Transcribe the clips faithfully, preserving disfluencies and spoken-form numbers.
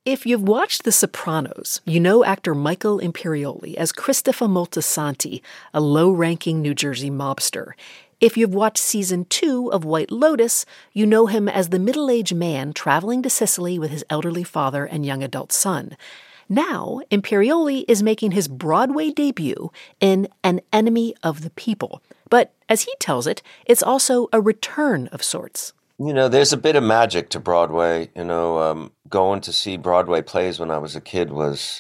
If you've watched The Sopranos, you know actor Michael Imperioli as Christopher Moltisanti, a low-ranking New Jersey mobster. If you've watched season two of White Lotus, you know him as the middle-aged man traveling to Sicily with his elderly father and young adult son. Now, Imperioli is making his Broadway debut in An Enemy of the People. But as he tells it, it's also a return of sorts. You know, there's a bit of magic to Broadway. You know, um, going to see Broadway plays when I was a kid was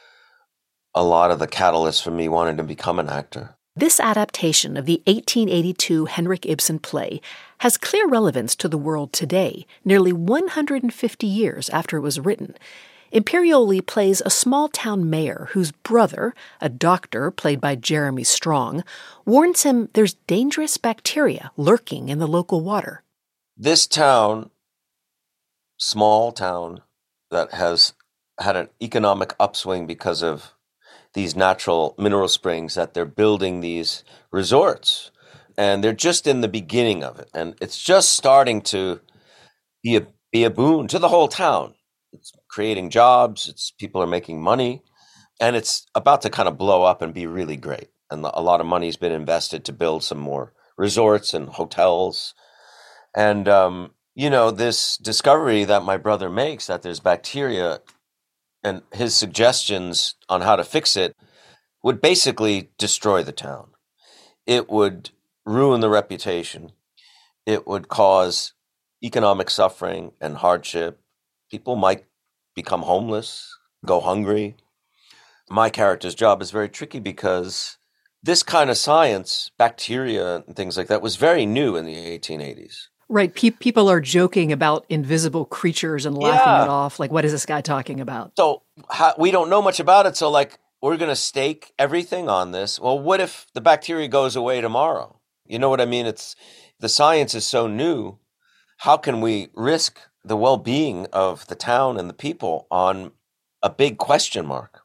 a lot of the catalyst for me wanting to become an actor. This adaptation of the eighteen eighty-two Henrik Ibsen play has clear relevance to the world today, nearly one hundred fifty years after it was written. Imperioli plays a small-town mayor whose brother, a doctor played by Jeremy Strong, warns him there's dangerous bacteria lurking in the local water. This town, small town that has had an economic upswing because of these natural mineral springs, that they're building these resorts, and they're just in the beginning of it. And it's just starting to be a, be a boon to the whole town. It's creating jobs, it's people are making money, and it's about to kind of blow up and be really great. And a lot of money's been invested to build some more resorts and hotels. And, um, you know, this discovery that my brother makes that there's bacteria and his suggestions on how to fix it would basically destroy the town. It would ruin the reputation. It would cause economic suffering and hardship. People might become homeless, go hungry. My character's job is very tricky because this kind of science, bacteria and things like that, was very new in the eighteen eighties. Right. Pe- people are joking about invisible creatures and laughing Yeah. it off. Like, what is this guy talking about? So how, we don't know much about it. So, like, we're going to stake everything on this. Well, what if the bacteria goes away tomorrow? You know what I mean? It's the science is so new. How can we risk the well-being of the town and the people on a big question mark?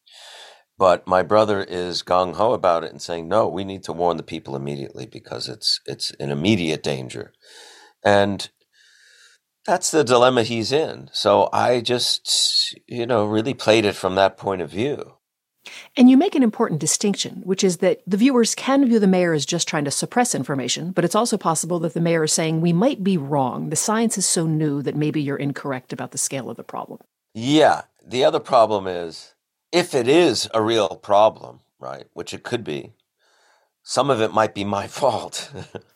But my brother is gung-ho about it and saying, no, we need to warn the people immediately because it's it's an immediate danger. And that's the dilemma he's in. So I just, you know, really played it from that point of view. And you make an important distinction, which is that the viewers can view the mayor as just trying to suppress information, but it's also possible that the mayor is saying, we might be wrong. The science is so new that maybe you're incorrect about the scale of the problem. Yeah. The other problem is, if it is a real problem, right, which it could be, some of it might be my fault.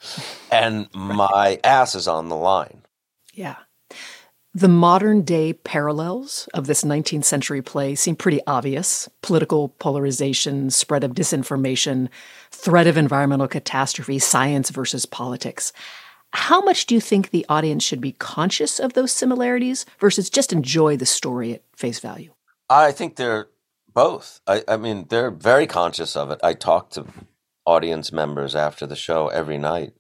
And my ass is on the line. Yeah. The modern-day parallels of this nineteenth century play seem pretty obvious. Political polarization, spread of disinformation, threat of environmental catastrophe, science versus politics. How much do you think the audience should be conscious of those similarities versus just enjoy the story at face value? I think they're both. I, I mean, they're very conscious of it. I talk to audience members after the show every night,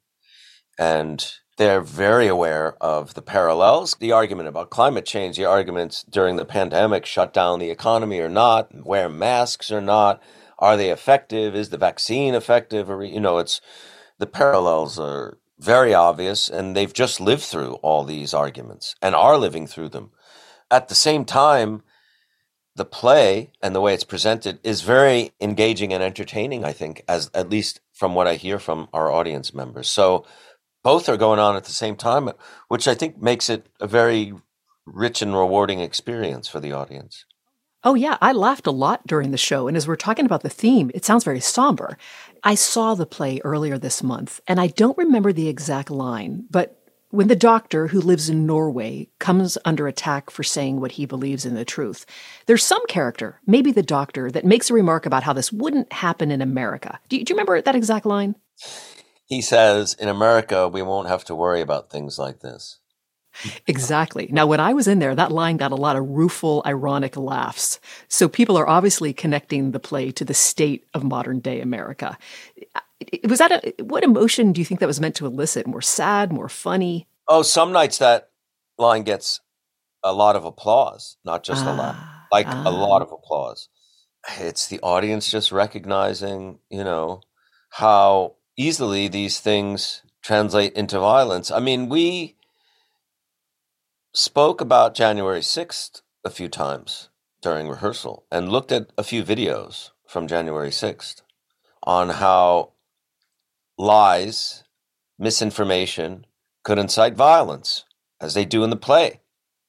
and they're very aware of the parallels, the argument about climate change, the arguments during the pandemic, shut down the economy or not, wear masks or not, are they effective, is the vaccine effective, or, you know, it's, the parallels are very obvious, and they've just lived through all these arguments and are living through them. At the same time, the play and the way it's presented is very engaging and entertaining, I think, as at least from what I hear from our audience members. So both are going on at the same time, which I think makes it a very rich and rewarding experience for the audience. Oh, yeah. I laughed a lot during the show. And as we're talking about the theme, it sounds very somber. I saw the play earlier this month, and I don't remember the exact line, but when the doctor who lives in Norway comes under attack for saying what he believes in the truth, there's some character, maybe the doctor, that makes a remark about how this wouldn't happen in America. Do you, do you remember that exact line? He says, in America, we won't have to worry about things like this. Exactly. Now, when I was in there, that line got a lot of rueful, ironic laughs. So people are obviously connecting the play to the state of modern-day America. Was that a, what emotion do you think that was meant to elicit? More sad, more funny? Oh, some nights that line gets a lot of applause, not just ah, a laugh, like ah. a lot of applause. It's the audience just recognizing, you know, how easily these things translate into violence. I mean, we spoke about January sixth a few times during rehearsal and looked at a few videos from January sixth on how lies, misinformation could incite violence, as they do in the play,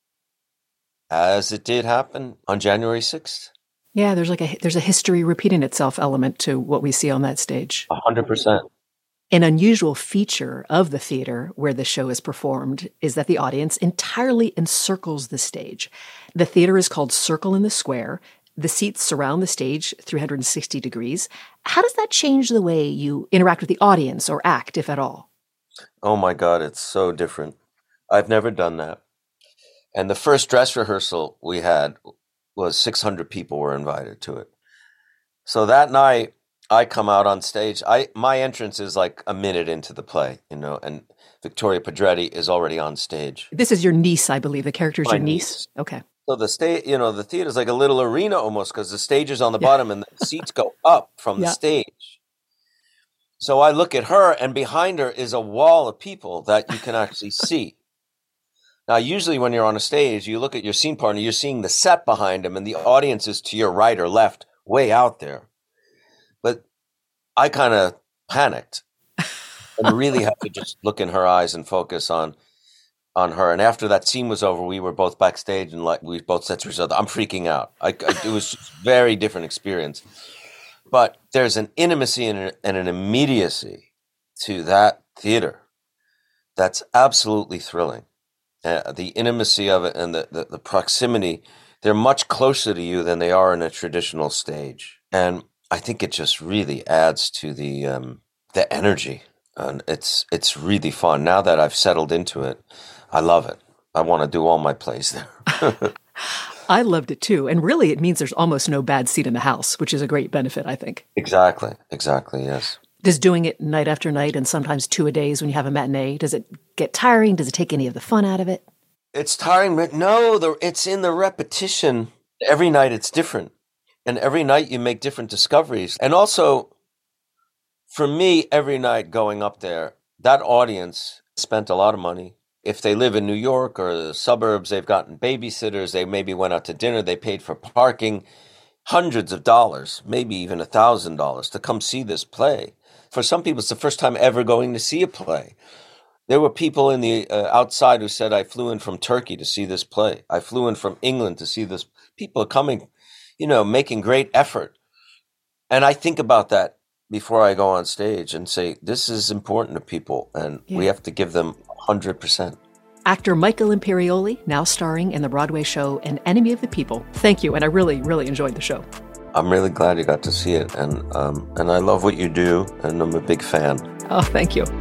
as it did happen on January sixth. Yeah, there's like a there's a history repeating itself element to what we see on that stage. A hundred percent. An unusual feature of the theater where the show is performed is that the audience entirely encircles the stage. The theater is called Circle in the Square. The seats surround the stage three hundred sixty degrees. How does that change the way you interact with the audience or act, if at all? Oh my God, it's so different. I've never done that. And the first dress rehearsal we had was six hundred people were invited to it. So that night, I come out on stage. I my entrance is like a minute into the play, you know, and Victoria Pedretti is already on stage. This is your niece, I believe. The character is My your niece. niece. Okay. So the stage, you know, the theater is like a little arena almost because the stage is on the bottom and the seats go up from Yeah. the stage. So I look at her, and behind her is a wall of people that you can actually see. Now, usually when you're on a stage, you look at your scene partner, you're seeing the set behind him, and the audience is to your right or left, way out there. But I kind of panicked and really had to just look in her eyes and focus on on her. And after that scene was over, we were both backstage, and like we both said to each other, "I'm freaking out." I, I, it was just a very different experience. But there's an intimacy and an, and an immediacy to that theater that's absolutely thrilling. Uh, the intimacy of it and the, the, the proximity, they're much closer to you than they are in a traditional stage. And I think it just really adds to the um, the energy. And it's it's really fun. Now that I've settled into it, I love it. I want to do all my plays there. I loved it too. And really, it means there's almost no bad seat in the house, which is a great benefit, I think. Exactly. Exactly. Yes. Does doing it night after night and sometimes two a days when you have a matinee, does it get tiring? Does it take any of the fun out of it? It's tiring, but no, the, it's in the repetition. Every night it's different. And every night you make different discoveries. And also, for me, every night going up there, that audience spent a lot of money. If they live in New York or the suburbs, they've gotten babysitters. They maybe went out to dinner. They paid for parking, hundreds of dollars, maybe even a thousand dollars to come see this play. For some people, it's the first time ever going to see a play. There were people in the uh, outside who said, "I flew in from Turkey to see this play. I flew in from England to see this." People are coming, you know, making great effort. And I think about that before I go on stage and say, this is important to people, and Yeah. we have to give them one hundred percent. Actor Michael Imperioli, now starring in the Broadway show An Enemy of the People. Thank you, and I really, really enjoyed the show. I'm really glad you got to see it, and um, and I love what you do, and I'm a big fan. Oh, thank you.